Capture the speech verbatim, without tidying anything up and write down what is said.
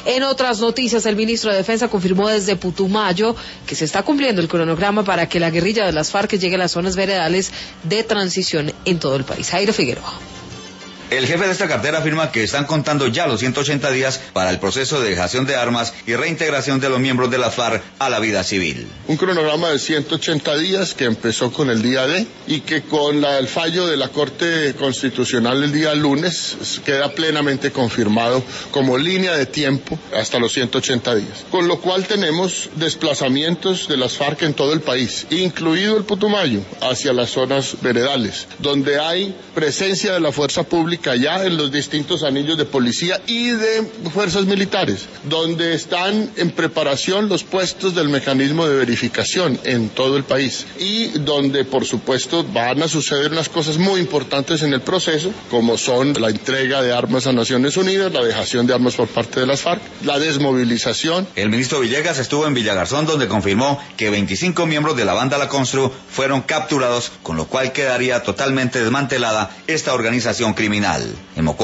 En otras noticias, el ministro de Defensa confirmó desde Putumayo que se está cumpliendo el cronograma para que la guerrilla de las FARC llegue a las zonas veredales de transición en todo el país. Jairo Figueroa. El jefe de esta cartera afirma que están contando ya los ciento ochenta días para el proceso de dejación de armas y reintegración de los miembros de la FARC a la vida civil. Un cronograma de ciento ochenta días que empezó con el día D y que con la, el fallo de la Corte Constitucional el día lunes queda plenamente confirmado como línea de tiempo hasta los ciento ochenta días. Con lo cual tenemos desplazamientos de las FARC en todo el país, incluido el Putumayo, hacia las zonas veredales, donde hay presencia de la fuerza pública ya en los distintos anillos de policía y de fuerzas militares, donde están en preparación los puestos del mecanismo de verificación en todo el país y donde por supuesto van a suceder unas cosas muy importantes en el proceso, como son la entrega de armas a Naciones Unidas, la dejación de armas por parte de las FARC, la desmovilización. El ministro Villegas estuvo en Villagarzón, donde confirmó que veinticinco miembros de la banda La Constru fueron capturados, con lo cual quedaría totalmente desmantelada esta organización criminal. En Mocó